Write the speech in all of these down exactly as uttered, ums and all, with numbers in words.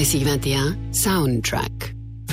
Classique vingt et un, Soundtrack.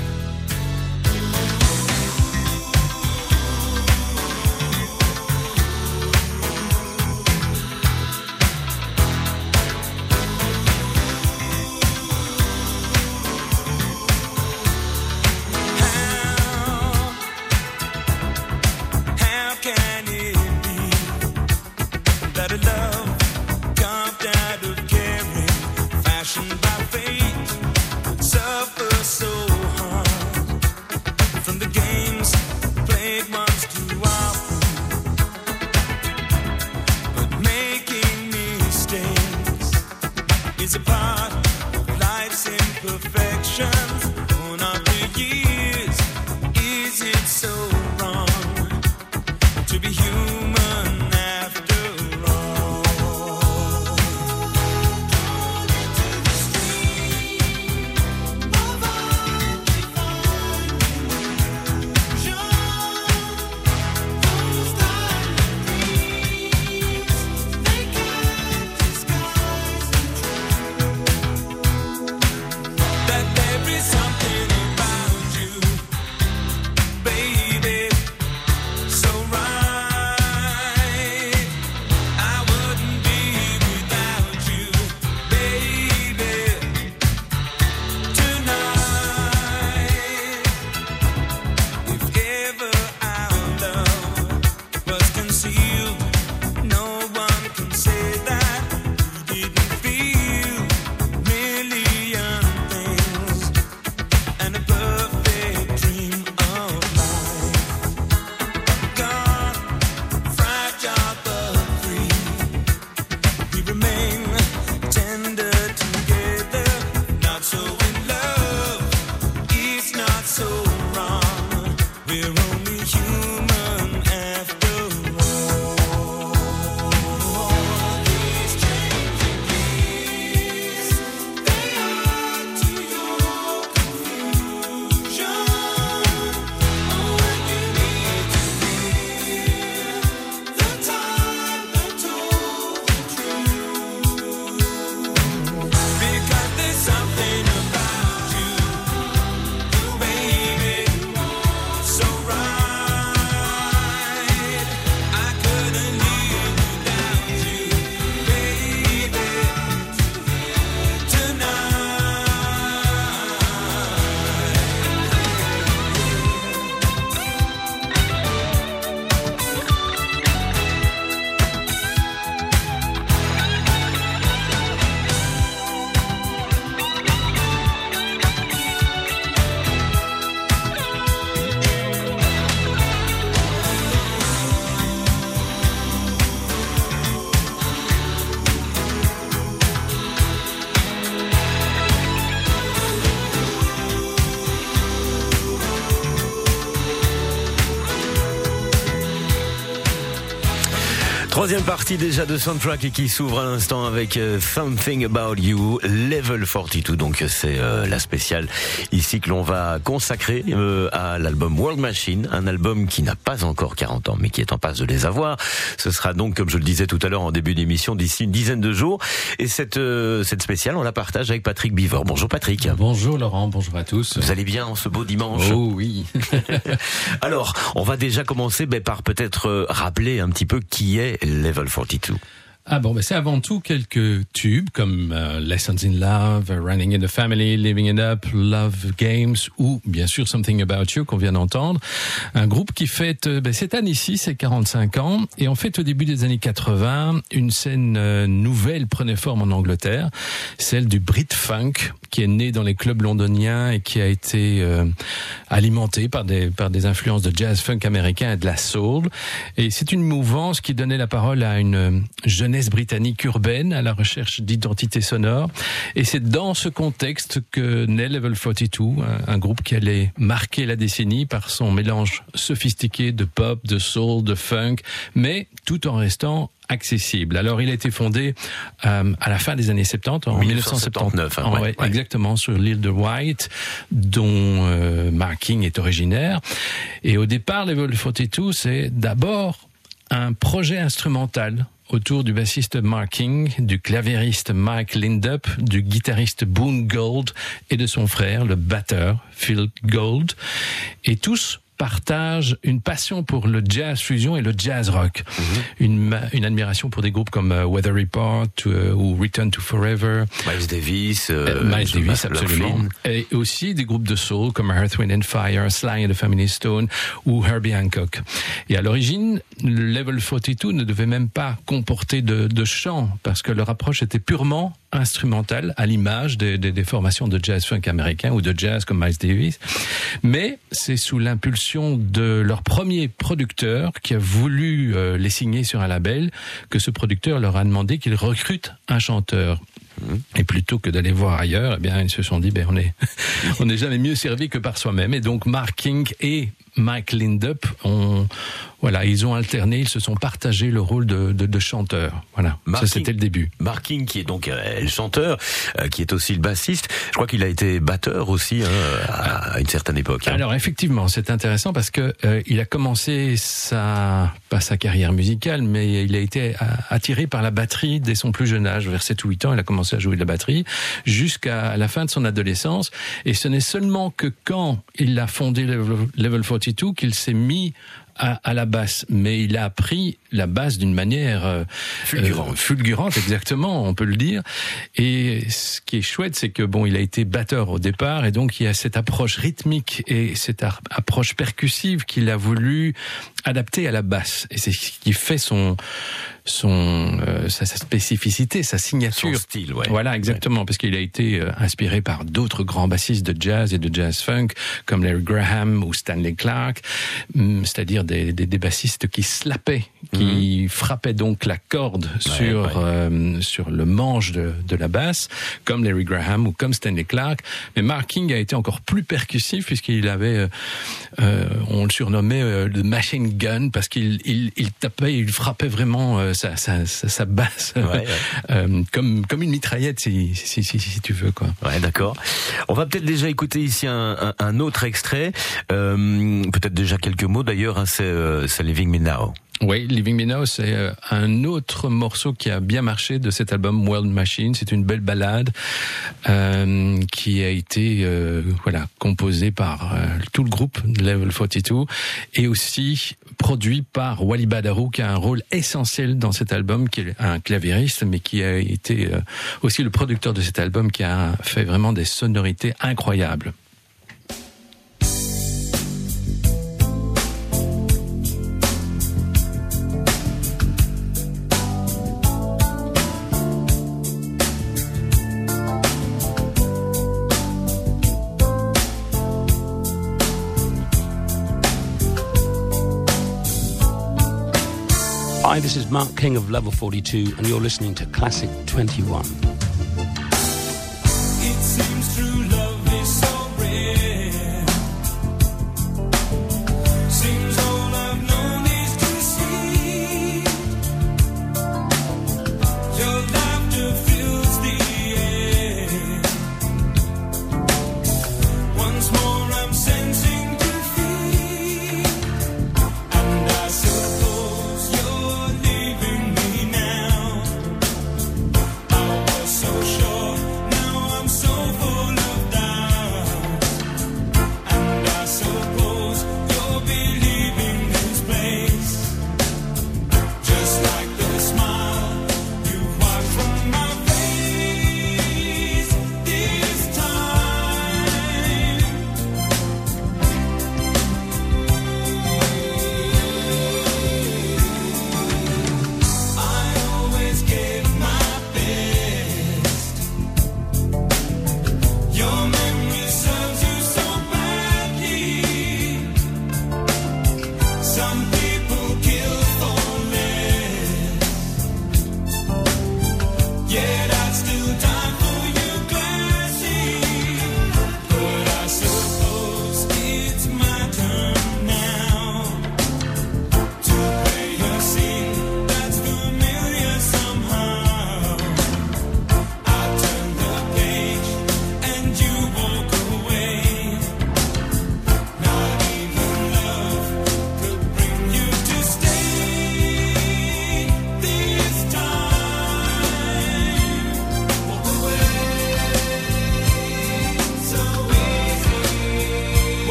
Troisième partie déjà de Soundtrack et qui s'ouvre à l'instant avec euh, Something About You, Level quarante-deux. Donc c'est euh, la spéciale ici que l'on va consacrer euh, à l'album World Machine, un album qui n'a pas encore quarante ans mais qui est en passe de les avoir. Ce sera donc, comme je le disais tout à l'heure en début d'émission, d'ici une dizaine de jours. Et cette euh, cette spéciale, on la partage avec Patrick Bivor. Bonjour Patrick. Bonjour Laurent, bonjour à tous. Vous allez bien en ce beau dimanche? Oh oui. Alors, on va déjà commencer ben, par peut-être euh, rappeler un petit peu qui est Level quarante-deux. Ah bon, ben c'est avant tout quelques tubes comme uh, Lessons in Love, Running in the Family, Living It Up, Love Games ou bien sûr Something About You qu'on vient d'entendre. Un groupe qui fête ben, cette année-ci ses quarante-cinq ans et en fait au début des années quatre-vingts, une scène euh, nouvelle prenait forme en Angleterre, celle du Brit Funk qui est né dans les clubs londoniens et qui a été euh, alimenté par des par des influences de jazz funk américain et de la soul. Et c'est une mouvance qui donnait la parole à une jeunesse britannique urbaine à la recherche d'identité sonore. Et c'est dans ce contexte que naît Level quarante-deux, un, un groupe qui allait marquer la décennie par son mélange sophistiqué de pop, de soul, de funk, mais tout en restant accessible. Alors, il a été fondé euh, à la fin des années soixante-dix, en dix-neuf cent soixante-neuf, hein, ouais, ouais, ouais. exactement, sur l'île de Wight, dont euh, Mark King est originaire. Et au départ, Level quarante-deux, c'est d'abord un projet instrumental autour du bassiste Mark King, du claviériste Mike Lindup, du guitariste Boone Gould et de son frère, le batteur Phil Gould. Et tous partagent une passion pour le jazz fusion et le jazz rock. Mm-hmm. Une, une admiration pour des groupes comme uh, Weather Report uh, ou Return to Forever. Miles Davis. Euh, Miles Davis, absolument. Et aussi des groupes de soul comme Earth, Wind and Fire, Sly and the Family Stone ou Herbie Hancock. Et à l'origine, le Level forty-two ne devait même pas comporter de, de chant parce que leur approche était purement instrumentale, à l'image des, des, des formations de jazz funk américain ou de jazz comme Miles Davis. Mais c'est sous l'impulsion de leur premier producteur qui a voulu euh, les signer sur un label que ce producteur leur a demandé qu'ils recrutent un chanteur. Et plutôt que d'aller voir ailleurs, eh bien, ils se sont dit, ben, on est, on n'est jamais mieux servi que par soi-même. Et donc, Mark King et Mike Lindup ont, voilà, ils ont alterné, ils se sont partagés le rôle de, de, de chanteur. Voilà. Mark ça, c'était King, le début. Mark King, qui est donc euh, le chanteur, euh, qui est aussi le bassiste. Je crois qu'il a été batteur aussi, hein, à, à une certaine époque. Hein. Alors, effectivement, c'est intéressant parce que, euh, il a commencé sa, pas sa carrière musicale, mais il a été attiré par la batterie dès son plus jeune âge. Vers sept ou huit ans, il a commencé à jouer de la batterie jusqu'à la fin de son adolescence. Et ce n'est seulement que quand il a fondé Level forty-two qu'il s'est mis à, à la basse, mais il a appris la basse d'une manière euh, fulgurante. Euh, fulgurante, exactement, on peut le dire. Et ce qui est chouette, c'est que bon, il a été batteur au départ, et donc il y a cette approche rythmique et cette ar- approche percussive qu'il a voulu adapter à la basse. Et c'est ce qui fait son son euh, sa, sa spécificité, sa signature, son style, ouais. Voilà, exactement, ouais. Parce qu'il a été euh, inspiré par d'autres grands bassistes de jazz et de jazz funk comme Larry Graham ou Stanley Clarke, c'est-à-dire des, des, des bassistes qui slappaient, qui mmh. frappaient donc la corde ouais, sur ouais. Euh, sur le manche de, de la basse, comme Larry Graham ou comme Stanley Clarke. Mais Mark King a été encore plus percussif puisqu'il avait, euh, euh, on le surnommait euh, le machine gun parce qu'il il, il tapait, il frappait vraiment euh, sa, sa, sa, sa basse ouais, ouais. Euh, comme comme une mitraillette si si si, si tu veux quoi. Ouais, d'accord. On va peut-être déjà écouter ici un, un, un autre extrait, euh, peut-être déjà quelques mots d'ailleurs. Hein, c'est, euh, c'est Leaving Me Now. Oui, Leaving Me Now, c'est euh, un autre morceau qui a bien marché de cet album World Machine. C'est une belle ballade euh, qui a été euh, voilà composée par euh, tout le groupe Level forty-two et aussi produit par Wally Badarou, qui a un rôle essentiel dans cet album, qui est un claviériste, mais qui a été euh, aussi le producteur de cet album, qui a fait vraiment des sonorités incroyables. Hi, this is Mark King of Level forty-two, and you're listening to Classic twenty-one. It seems true love is so rare. Seems all I've known is deceit. Your laughter fills the air. Once more I'm sensing defeat, and I suppose you're leaving me now. I was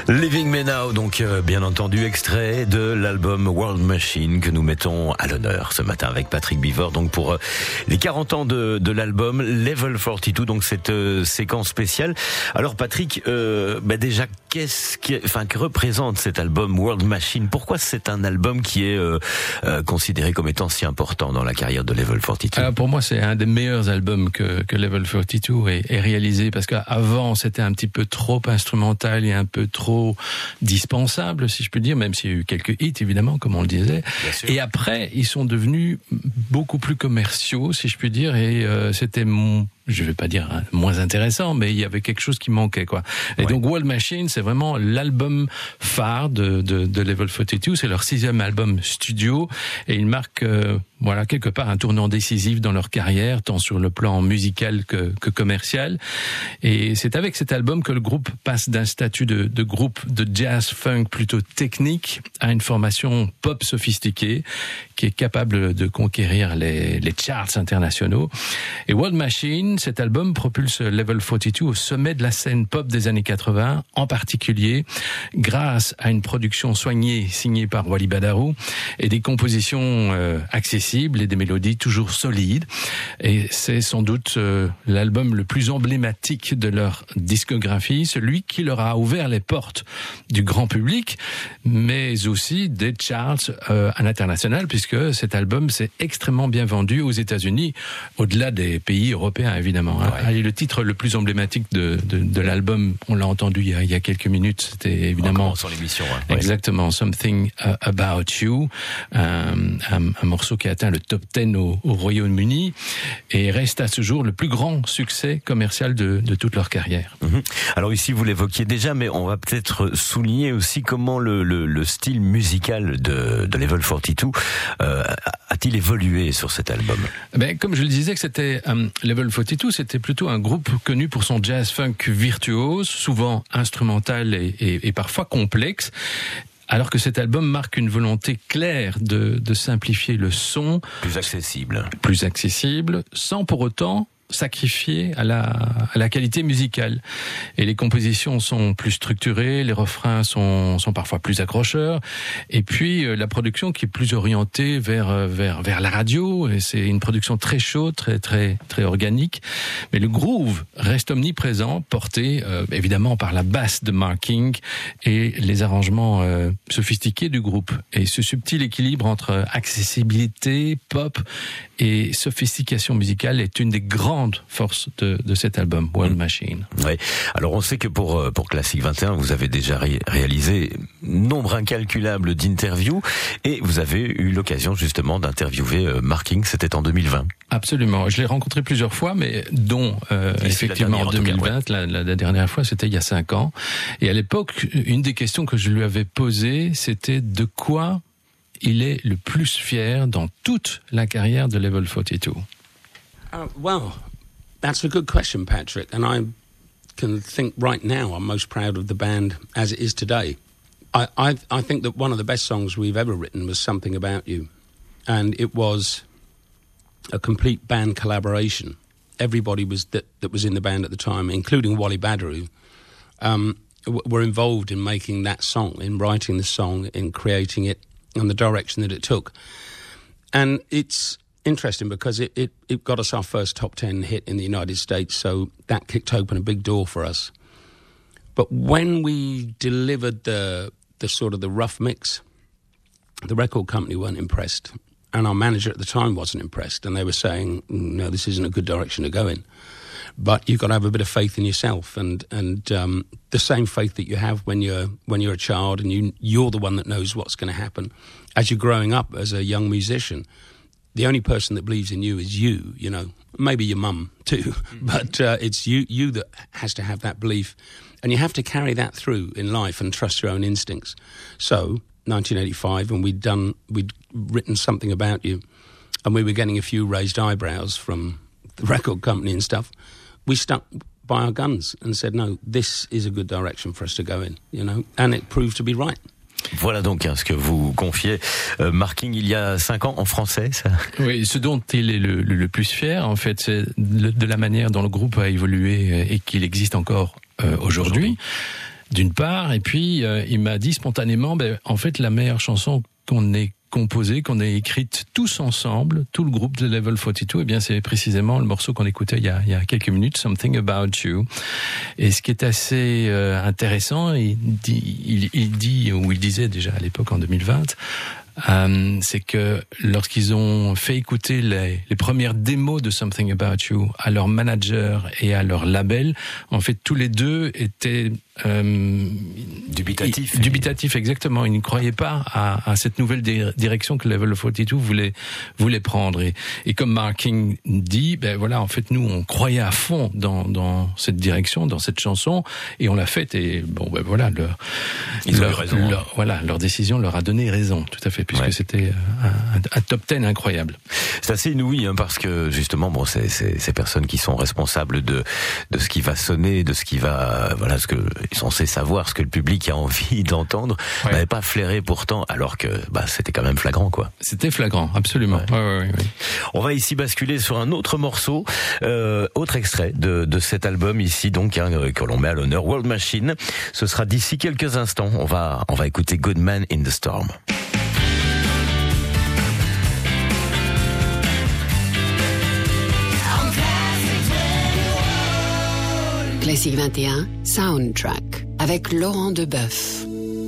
Living Me Now, donc euh, bien entendu extrait de l'album World Machine que nous mettons à l'honneur ce matin avec Patrick Beaver, donc pour euh, les quarante ans de, de l'album Level quarante-deux, donc cette euh, séquence spéciale. Alors Patrick, euh, bah déjà qu'est-ce qui, enfin que représente cet album World Machine? Pourquoi c'est un album qui est euh, euh, considéré comme étant si important dans la carrière de Level quarante-deux? Alors pour moi, c'est un des meilleurs albums que, que Level quarante-deux ait, ait réalisé, parce qu'avant c'était un petit peu trop instrumental et un peu trop dispensable, si je peux dire, même s'il y a eu quelques hits, évidemment, comme on le disait. Et après, ils sont devenus beaucoup plus commerciaux, si je puis dire, et euh, c'était mon... je vais pas dire hein, moins intéressant, mais il y avait quelque chose qui manquait, quoi. Et ouais. Donc World Machine, c'est vraiment l'album phare de, de, de Level quarante-deux. C'est leur sixième album studio, et il marque, euh, voilà, quelque part un tournant décisif dans leur carrière, tant sur le plan musical que, que commercial. Et c'est avec cet album que le groupe passe d'un statut de, de groupe de jazz funk plutôt technique à une formation pop sophistiquée, qui est capable de conquérir les, les charts internationaux. Et World Machine, cet album propulse Level quarante-deux au sommet de la scène pop des années quatre-vingts, en particulier grâce à une production soignée signée par Wally Badarou et des compositions euh, accessibles et des mélodies toujours solides. Et c'est sans doute euh, l'album le plus emblématique de leur discographie, celui qui leur a ouvert les portes du grand public, mais aussi des charts euh, à l'international, puisque cet album s'est extrêmement bien vendu aux États-Unis, au-delà des pays européens, évidemment. Hein. Ouais. Et le titre le plus emblématique de, de, de l'album, on l'a entendu il y, a, il y a quelques minutes, c'était évidemment... sur l'émission. Hein. Exactement, ouais. Something About You, un, un, un morceau qui a atteint le top dix au, au Royaume-Uni et reste à ce jour le plus grand succès commercial de, de toute leur carrière. Mmh. Alors ici, vous l'évoquiez déjà, mais on va peut-être souligner aussi comment le, le, le style musical de, de Level quarante-deux euh, a-t-il évolué sur cet album? Ben, comme je le disais, que c'était um, Level quarante-deux, c'était plutôt un groupe connu pour son jazz funk virtuose, souvent instrumental et, et, et parfois complexe. Alors que cet album marque une volonté claire de, de simplifier le son. Plus accessible. Plus accessible, sans pour autant sacrifié à la, à la qualité musicale. Et les compositions sont plus structurées, les refrains sont, sont parfois plus accrocheurs, et puis euh, la production qui est plus orientée vers, vers, vers la radio, et c'est une production très chaude, très, très, très organique. Mais le groove reste omniprésent, porté euh, évidemment par la basse de Mark King et les arrangements euh, sophistiqués du groupe. Et ce subtil équilibre entre accessibilité, pop et sophistication musicale est une des grandes forces de, de cet album, World Machine. Oui. Alors on sait que pour, pour Classic vingt et un, vous avez déjà ré- réalisé nombre incalculable d'interviews, et vous avez eu l'occasion justement d'interviewer Mark King, c'était en deux mille vingt. Absolument. Je l'ai rencontré plusieurs fois, mais dont euh, effectivement en deux mille vingt, cas, ouais. la, la dernière fois, c'était il y a cinq ans. Et à l'époque, une des questions que je lui avais posées, c'était de quoi il est le plus fier dans toute la carrière de Level quarante-deux. Uh, well, that's a good question, Patrick. And I can think right now I'm most proud of the band as it is today. I, I, I think that one of the best songs we've ever written was Something About You. And it was a complete band collaboration. Everybody was that, that was in the band at the time, including Wally Badarou, um, w- were involved in making that song, in writing the song, in creating it, and the direction that it took. And it's interesting because it, it, it got us our first top ten hit in the United States, so that kicked open a big door for us. But when we delivered the the sort of the rough mix, the record company weren't impressed, and our manager at the time wasn't impressed, and they were saying, no, this isn't a good direction to go in. But you've got to have a bit of faith in yourself, and and um, the same faith that you have when you're when you're a child, and you you're the one that knows what's going to happen. As you're growing up as a young musician, the only person that believes in you is you. You know, maybe your mum too, mm-hmm. but uh, it's you you that has to have that belief, and you have to carry that through in life and trust your own instincts. So, nineteen eighty-five, and we'd done we'd written Something About You, and we were getting a few raised eyebrows from the record company and stuff. We stuck by our guns and said, no, this is a good direction for us to go in, you know, and it proved to be right. Voilà donc hein, ce que vous confiez, euh, Mark King, il y a cinq ans en français, ça. Oui, ce dont il est le, le, le plus fier, en fait, c'est de, de la manière dont le groupe a évolué et qu'il existe encore euh, aujourd'hui. aujourd'hui. d'une part, et puis euh, il m'a dit spontanément, ben, en fait, la meilleure chanson qu'on ait composée, qu'on ait écrite tous ensemble, tout le groupe de Level quarante-deux, eh bien c'est précisément le morceau qu'on écoutait il y a, il y a quelques minutes, Something About You. Et ce qui est assez euh, intéressant, il dit, il, il dit, ou il disait déjà à l'époque en deux mille vingt, Euh, c'est que lorsqu'ils ont fait écouter les, les premières démos de Something About You à leur manager et à leur label, en fait tous les deux étaient euh, Dubitatif. ils- dubitatifs, exactement. Ils ne croyaient pas à, à cette nouvelle di- direction que Level quarante-deux voulait voulait prendre. Et, et comme Mark King dit, ben voilà, en fait nous on croyait à fond dans dans cette direction, dans cette chanson, et on l'a faite. Et bon ben voilà, leur, Ils ont eu leur, raison, hein. leur- voilà, leur décision leur a donné raison, tout à fait, puisque Ouais. c'était un, un- un top dix incroyable. C'est assez inouï, hein, parce que justement, bon, c'est c'est ces personnes qui sont responsables de de ce qui va sonner, de ce qui va, voilà, ce que ils sont censés savoir, ce que le public a envie d'entendre, Ouais. n'avaient pas flairé pourtant, alors que bah c'était quand même flagrant, quoi. C'était flagrant, absolument. Ouais. Ouais, ouais, ouais, ouais. On va ici basculer sur un autre morceau, euh, autre extrait de, de cet album ici, donc hein, que l'on met à l'honneur, World Machine. Ce sera d'ici quelques instants. On va on va écouter Good Man in the Storm. Classique vingt et un, Soundtrack, avec Laurent Deboeuf.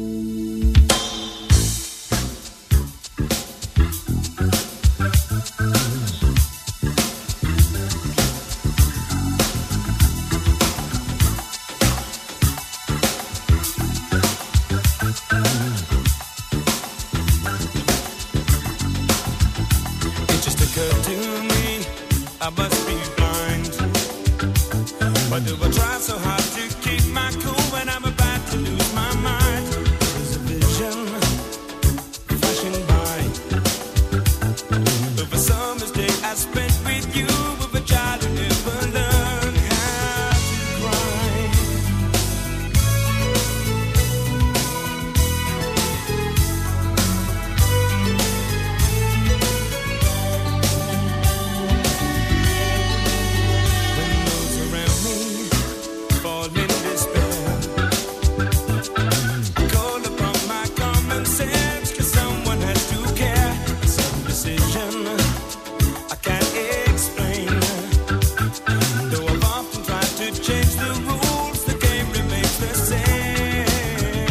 It just occurred to me I must be blind. Why do I try so hard to keep my cool when I'm about to lose my mind? There's a vision flashing by of a summer's day I spent with you, with a child who never learned how to cry. When those around me fall in despair, I call upon my common sense, 'cause someone has to care. Some decision I can't explain. Though I've often tried to change the rules, the game remains the same.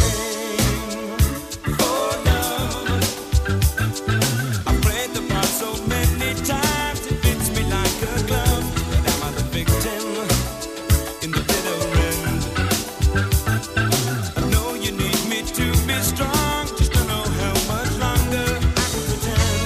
Oh love, I've played the part so many times, it fits me like a glove. But am I the victim in the bitter end? I know you need me to be strong, just don't know how much longer I can pretend.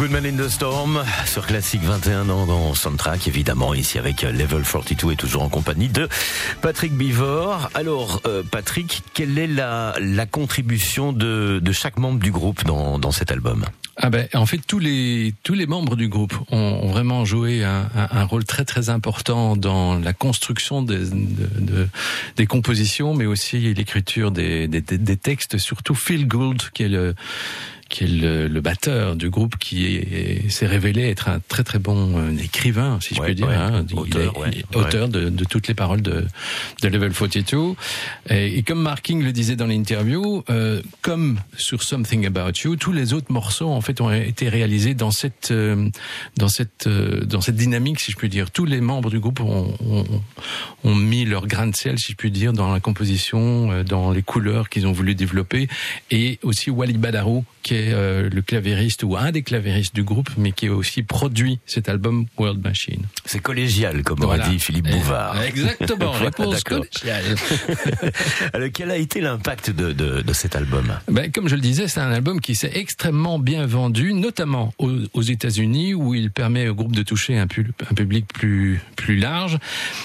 Good Man in the Storm sur Classic vingt et un dans, dans Soundtrack, évidemment, ici avec Level quarante-deux et toujours en compagnie de Patrick Bivort. Alors, euh, Patrick, quelle est la, la contribution de, de chaque membre du groupe dans, dans cet album ? Ah ben, en fait, tous les tous les membres du groupe ont, ont vraiment joué un, un, un rôle très très important dans la construction des de, de, des compositions, mais aussi l'écriture des, des des textes. Surtout Phil Gould, qui est le qui est le, le batteur du groupe, qui est, s'est révélé être un très très bon euh, écrivain, si je ouais, puis dire, ouais. hein. auteur, il est, ouais, il est auteur ouais. de, de toutes les paroles de, de Level quarante-deux. Et, et comme Mark King le disait dans l'interview, euh, comme sur Something About You, tous les autres morceaux en fait ont été réalisés dans cette euh, dans cette euh, dans cette dynamique, si je puis dire. Tous les membres du groupe ont, ont, ont mis leur grain de sel, si je puis dire, dans la composition, euh, dans les couleurs qu'ils ont voulu développer, et aussi Wally Badarou, qui est euh, le clavieriste ou un des clavéristes du groupe, mais qui a aussi produit cet album World Machine. C'est collégial, comme aurait Voilà. dit Philippe Bouvard. Exactement, Voilà, réponse d'accord. collégiale. Alors, quel a été l'impact de, de, de cet album ? Ben, comme je le disais, c'est un album qui s'est extrêmement bien vendu, notamment aux, aux États-Unis, où il permet au groupe de toucher un, pu, un public plus, plus large.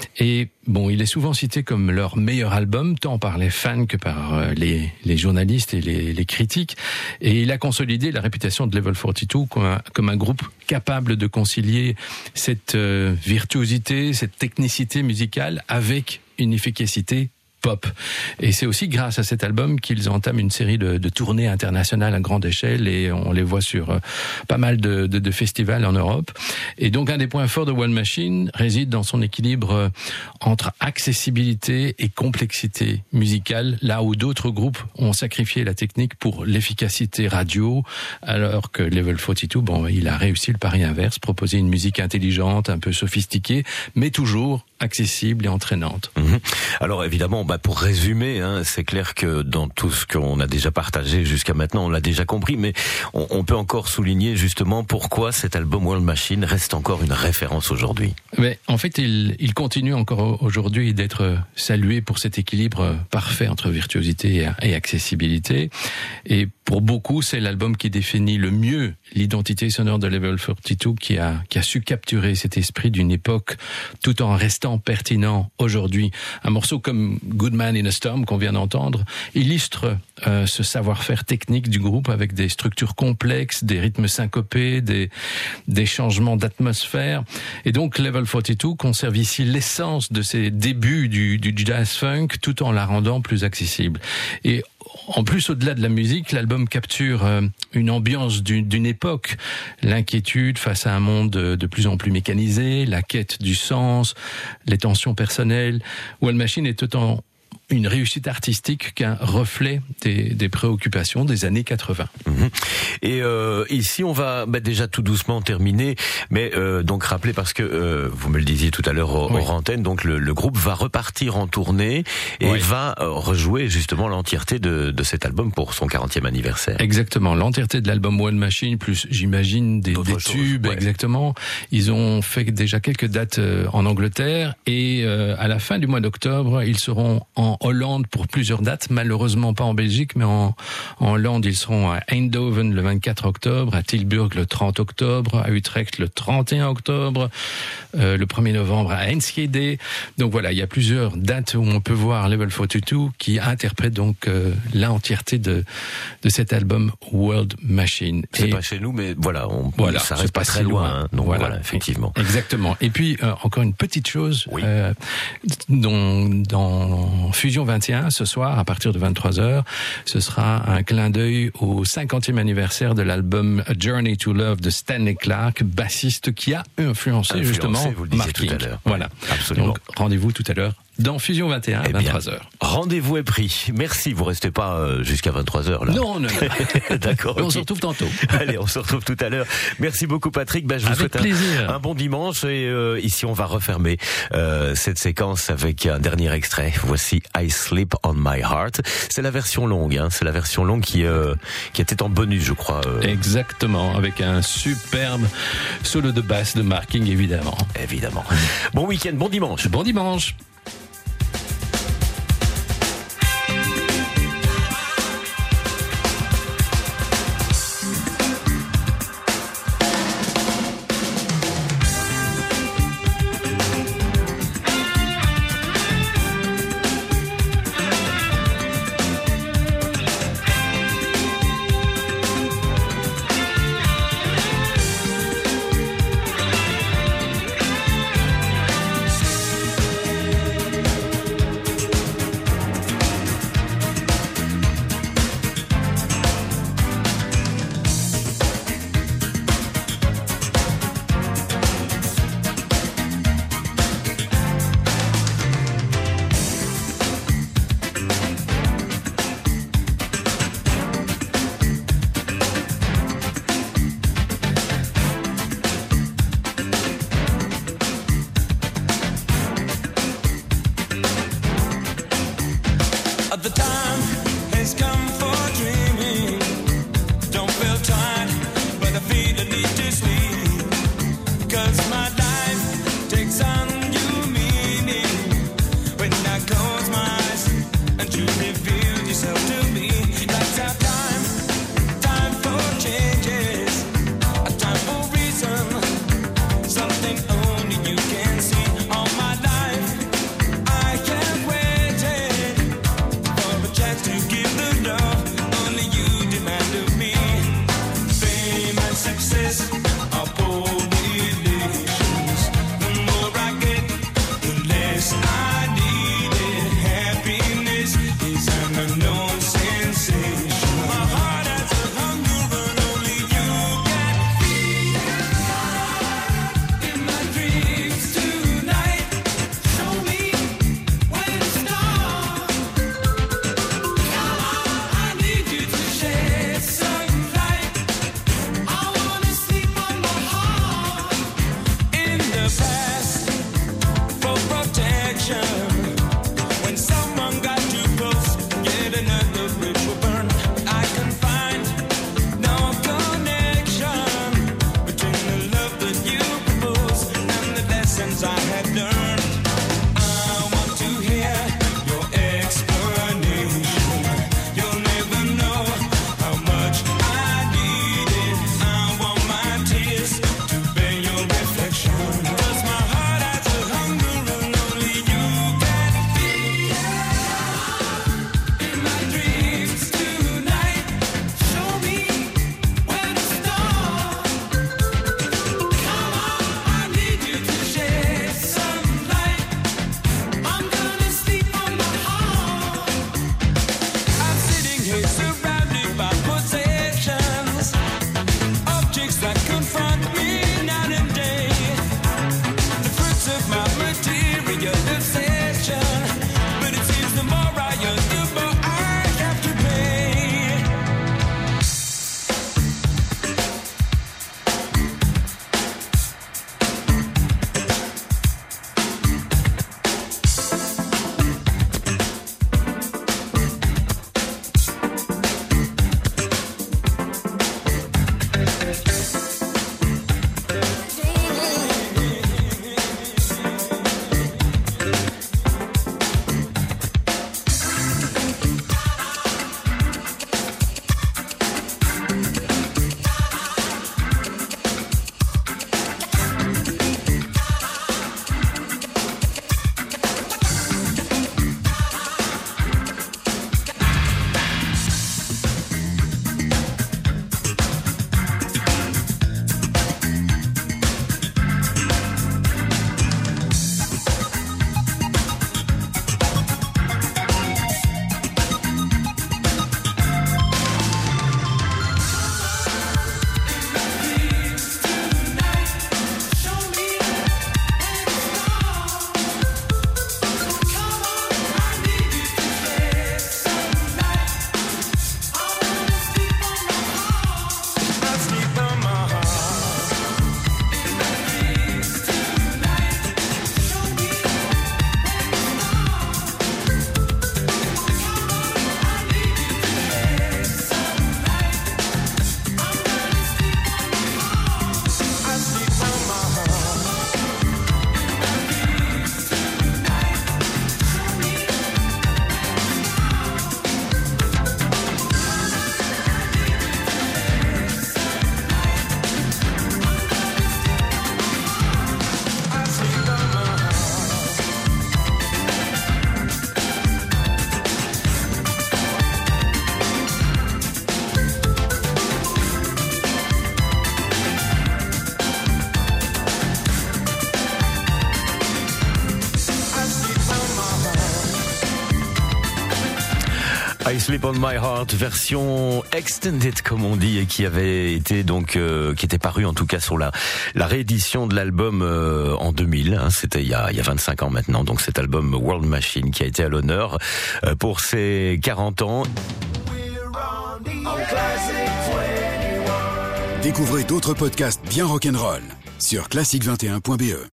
Et bon, il est souvent cité comme leur meilleur album, tant par les fans que par euh, les, les journalistes et les, les critiques. Et il a consolidé la réputation de Level quarante-deux comme un, comme un groupe capable de concilier cette euh, virtuosité, cette technicité musicale avec une efficacité pop. Et c'est aussi grâce à cet album qu'ils entament une série de, de tournées internationales à grande échelle, et on les voit sur euh, pas mal de, de, de festivals en Europe. Et donc un des points forts de World Machine réside dans son équilibre euh, entre accessibilité et complexité musicale, là où d'autres groupes ont sacrifié la technique pour l'efficacité radio, alors que Level quarante-deux, bon, il a réussi le pari inverse, proposer une musique intelligente, un peu sophistiquée, mais toujours accessible et entraînante. Mmh. Alors évidemment, bah pour résumer, hein, c'est clair que dans tout ce qu'on a déjà partagé jusqu'à maintenant, on l'a déjà compris, mais on, on peut encore souligner justement pourquoi cet album World Machine reste encore une référence aujourd'hui. Mais en fait, il, il continue encore aujourd'hui d'être salué pour cet équilibre parfait entre virtuosité et accessibilité. Et pour beaucoup, c'est l'album qui définit le mieux l'identité sonore de Level quarante-deux, qui a, qui a su capturer cet esprit d'une époque tout en restant pertinent aujourd'hui. Un morceau comme Good Man in a Storm qu'on vient d'entendre illustre euh, ce savoir-faire technique du groupe avec des structures complexes, des rythmes syncopés, des, des changements d'atmosphère. Et donc Level quarante-deux conserve ici l'essence de ses débuts du, du jazz funk tout en la rendant plus accessible. Et en plus, au-delà de la musique, l'album capture euh, une ambiance d'une, d'une époque, l'inquiétude face à un monde de, de plus en plus mécanisé, la quête du sens, les tensions personnelles. World Machine est autant une réussite artistique qu'un reflet des, des préoccupations des années quatre-vingts. Mmh. Et euh, ici, on va bah, déjà tout doucement terminer, mais euh, donc rappeler, parce que euh, vous me le disiez tout à l'heure hors oui. antenne, donc le, le groupe va repartir en tournée et oui. va euh, rejouer justement l'entièreté de, de cet album pour son quarantième anniversaire. Exactement, l'entièreté de l'album World Machine, plus j'imagine des, des tubes, ouais. exactement. Ils ont fait déjà quelques dates euh, en Angleterre, et euh, à la fin du mois d'octobre, ils seront en Hollande pour plusieurs dates, malheureusement pas en Belgique, mais en, en Hollande. Ils seront à Eindhoven le vingt-quatre octobre, à Tilburg le trente octobre, à Utrecht le trente et un octobre, euh, le premier novembre à Enschede. Donc voilà, il y a plusieurs dates où on peut voir Level quarante-deux qui interprète donc euh, l'entièreté de, de cet album World Machine. C'est et pas chez nous, mais voilà, on, voilà ça c'est reste pas, pas très si loin. loin. Hein, donc voilà. voilà, effectivement. Exactement. Et puis euh, encore une petite chose, oui. euh, dans, dans Fusion vingt et un, ce soir, à partir de vingt-trois heures, ce sera un clin d'œil au cinquantième anniversaire de l'album A Journey to Love de Stanley Clarke, bassiste qui a influencé, influencé justement vous le disiez Mark tout King. à l'heure. Voilà. Absolument. Donc rendez-vous tout à l'heure dans Fusion vingt et un à vingt-trois heures. Rendez-vous est pris. Merci, vous restez pas euh, jusqu'à vingt-trois heures là. Non, non, non. D'accord. On okay. se retrouve tantôt. Allez, on se retrouve tout à l'heure. Merci beaucoup Patrick. Ben, je vous Avec souhaite plaisir. un, un bon dimanche, et euh, ici on va refermer euh, cette séquence avec un dernier extrait. Voici I Sleep on My Heart. C'est la version longue, hein. C'est la version longue qui euh, qui était en bonus, je crois. Euh... Exactement, avec un superbe solo de basse de Mark King, évidemment. Évidemment. Bon week-end, bon dimanche. Bon dimanche. I Sleep on My Heart, version extended comme on dit, et qui avait été donc, euh, qui était paru en tout cas sur la la réédition de l'album euh, en deux mille. Hein, c'était il y a il y a vingt-cinq ans maintenant. Donc cet album World Machine qui a été à l'honneur euh, pour ses quarante ans. Découvrez d'autres podcasts bien rock'n'roll sur classique vingt et un point b e.